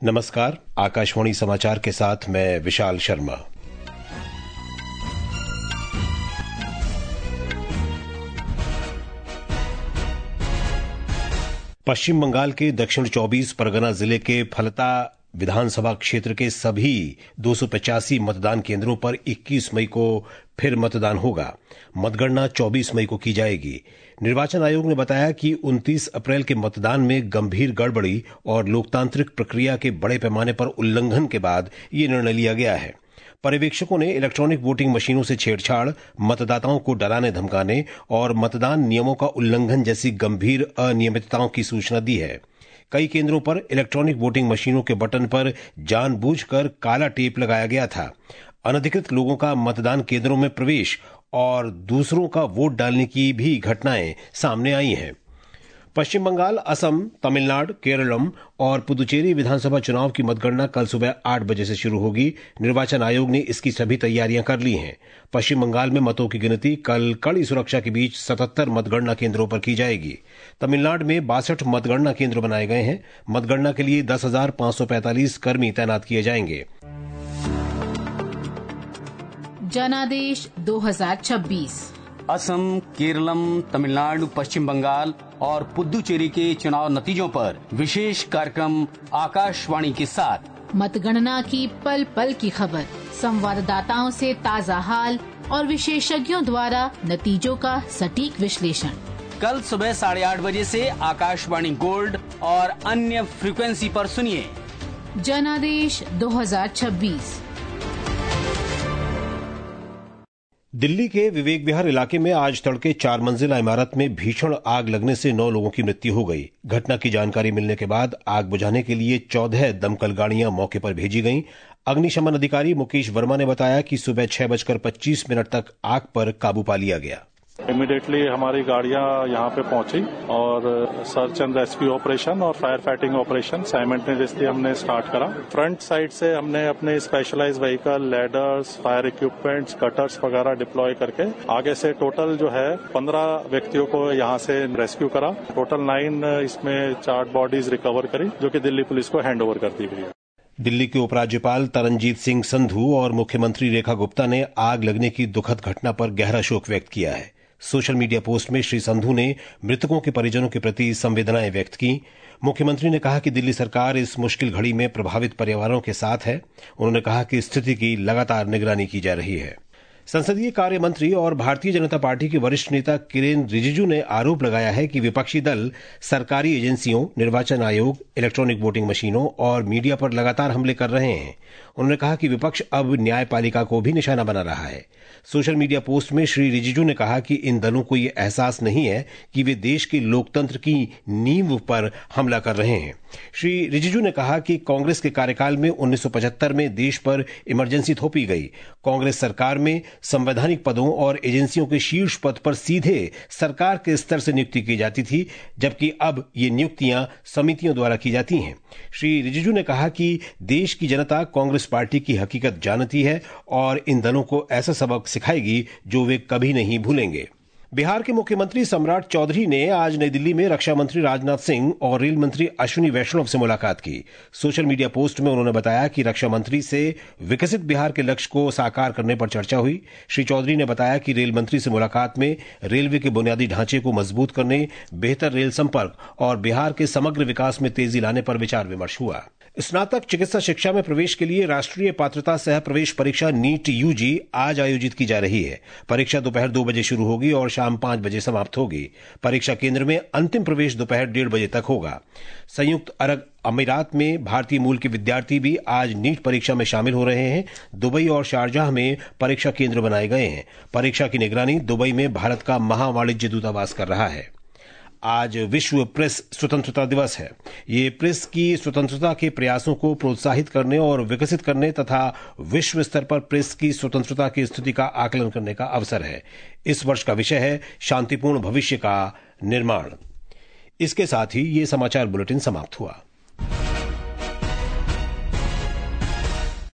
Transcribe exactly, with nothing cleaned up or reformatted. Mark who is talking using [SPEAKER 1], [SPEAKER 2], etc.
[SPEAKER 1] नमस्कार, आकाशवाणी समाचार के साथ मैं विशाल शर्मा। पश्चिम बंगाल के दक्षिण चौबीस परगना जिले के फलता विधानसभा क्षेत्र के सभी दो सौ पचासी मतदान केंद्रों पर इक्कीस मई को फिर मतदान होगा। मतगणना चौबीस मई को की जाएगी। निर्वाचन आयोग ने बताया कि उनतीस अप्रैल के मतदान में गंभीर गड़बड़ी और लोकतांत्रिक प्रक्रिया के बड़े पैमाने पर उल्लंघन के बाद ये निर्णय लिया गया है। पर्यवेक्षकों ने इलेक्ट्रॉनिक वोटिंग मशीनों से छेड़छाड़, मतदाताओं को डराने धमकाने और मतदान नियमों का उल्लंघन जैसी गंभीर अनियमितताओं की सूचना दी है। कई केंद्रों पर इलेक्ट्रॉनिक वोटिंग मशीनों के बटन पर जानबूझकर काला टेप लगाया गया था। अनधिकृत लोगों का मतदान केंद्रों में प्रवेश और दूसरों का वोट डालने की भी घटनाएं सामने आई हैं। पश्चिम बंगाल, असम, तमिलनाडु, केरलम और पुदुचेरी विधानसभा चुनाव की मतगणना कल सुबह आठ बजे से शुरू होगी। निर्वाचन आयोग ने इसकी सभी तैयारियां कर ली हैं। पश्चिम बंगाल में मतों की गिनती कल कड़ी सुरक्षा के बीच सतहत्तर मतगणना केंद्रों पर की जाएगी। तमिलनाडु में बासठ मतगणना केंद्र बनाए गए हैं। मतगणना के लिए दस हजार पांच सौ पैंतालीस कर्मी तैनात किए जाएंगे।
[SPEAKER 2] जनादेश दो हजार छब्बीस
[SPEAKER 3] असम, केरलम, तमिलनाडु, पश्चिम बंगाल और पुदुचेरी के चुनाव नतीजों पर विशेष कार्यक्रम आकाशवाणी के साथ।
[SPEAKER 2] मतगणना की पल पल की खबर, संवाददाताओं से ताजा हाल और विशेषज्ञों द्वारा नतीजों का सटीक विश्लेषण।
[SPEAKER 3] कल सुबह साढ़े आठ बजे से आकाशवाणी गोल्ड और अन्य फ्रीक्वेंसी पर सुनिए
[SPEAKER 2] जनादेश दो हजार छब्बीस।
[SPEAKER 1] दिल्ली के विवेक विहार इलाके में आज तड़के चार मंजिला इमारत में भीषण आग लगने से नौ लोगों की मृत्यु हो गई। घटना की जानकारी मिलने के बाद आग बुझाने के लिए चौदह दमकल गाड़ियां मौके पर भेजी गईं। अग्निशमन अधिकारी मुकेश वर्मा ने बताया कि सुबह छह बजकर पच्चीस मिनट तक आग पर काबू पा लिया गया।
[SPEAKER 4] इमीडिएटली हमारी गाड़ियां यहां पे पहुंची और सर्च एंड रेस्क्यू ऑपरेशन और फायर फाइटिंग ऑपरेशन साइमल्टेनियसली हमने स्टार्ट करा। फ्रंट साइड से हमने अपने specialised vehicle, ladders, fire equipments, cutters वगैरह डिप्लॉय करके आगे से टोटल जो है पंद्रह व्यक्तियों को यहां से रेस्क्यू करा। टोटल नाइन इसमें चार बॉडीज रिकवर करी जो कि दिल्ली पुलिस को हैंड ओवर कर दी गई है।
[SPEAKER 1] दिल्ली के उपराज्यपाल तरनजीत सिंह संधू और मुख्यमंत्री रेखा गुप्ता ने आग लगने की दुखद घटना पर गहरा शोक व्यक्त किया है। सोशल मीडिया पोस्ट में श्री संधू ने मृतकों के परिजनों के प्रति संवेदनाएं व्यक्त की। मुख्यमंत्री ने कहा कि दिल्ली सरकार इस मुश्किल घड़ी में प्रभावित परिवारों के साथ है। उन्होंने कहा कि स्थिति की लगातार निगरानी की जा रही है। संसदीय कार्य मंत्री और भारतीय जनता पार्टी के वरिष्ठ नेता किरेन रिजिजू ने आरोप लगाया है कि विपक्षी दल सरकारी एजेंसियों, निर्वाचन आयोग, इलेक्ट्रॉनिक वोटिंग मशीनों और मीडिया पर लगातार हमले कर रहे हैं। उन्होंने कहा कि विपक्ष अब न्यायपालिका को भी निशाना बना रहा है। सोशल मीडिया पोस्ट में श्री रिजिजू ने कहा कि इन दलों को यह एहसास नहीं है कि वे देश के लोकतंत्र की नींव पर हमला कर रहे हैं। श्री रिजिजू ने कहा कि कांग्रेस के कार्यकाल में उन्नीस सौ पचहत्तर में देश पर इमरजेंसी थोपी गई। कांग्रेस सरकार में संवैधानिक पदों और एजेंसियों के शीर्ष पद पर सीधे सरकार के स्तर से नियुक्ति की जाती थी, जबकि अब ये नियुक्तियां समितियों द्वारा की जाती हैं। श्री रिजिजू ने कहा कि देश की जनता कांग्रेस पार्टी की हकीकत जानती है और इन दलों को ऐसा सबक सिखाएगी जो वे कभी नहीं भूलेंगे। बिहार के मुख्यमंत्री सम्राट चौधरी ने आज नई दिल्ली में रक्षा मंत्री राजनाथ सिंह और रेल मंत्री अश्विनी वैष्णव से मुलाकात की। सोशल मीडिया पोस्ट में उन्होंने बताया कि रक्षा मंत्री से विकसित बिहार के लक्ष्य को साकार करने पर चर्चा हुई। श्री चौधरी ने बताया कि रेल मंत्री से मुलाकात में रेलवे के बुनियादी ढांचे को मजबूत करने, बेहतर रेल संपर्क और बिहार के समग्र विकास में तेजी लाने पर विचार विमर्श हुआ। स्नातक चिकित्सा शिक्षा में प्रवेश के लिए राष्ट्रीय पात्रता सह प्रवेश परीक्षा नीट यूजी आज आयोजित की जा रही है। परीक्षा दोपहर दो बजे शुरू होगी और शाम पांच बजे समाप्त होगी। परीक्षा केंद्र में अंतिम प्रवेश दोपहर डेढ़ बजे तक होगा। संयुक्त अरब अमीरात में भारतीय मूल के विद्यार्थी भी आज नीट परीक्षा में शामिल हो रहे हैं। दुबई और शारजाह में परीक्षा केंद्र बनाए गए हैं। परीक्षा की निगरानी दुबई में भारत का महावाणिज्य दूतावास कर रहा है। आज विश्व प्रेस स्वतंत्रता दिवस है। ये प्रेस की स्वतंत्रता के प्रयासों को प्रोत्साहित करने और विकसित करने तथा विश्व स्तर पर प्रेस की स्वतंत्रता की स्थिति का आकलन करने का अवसर है। इस वर्ष का विषय है शांतिपूर्ण भविष्य का निर्माण। इसके साथ ही ये समाचार बुलेटिन समाप्त हुआ।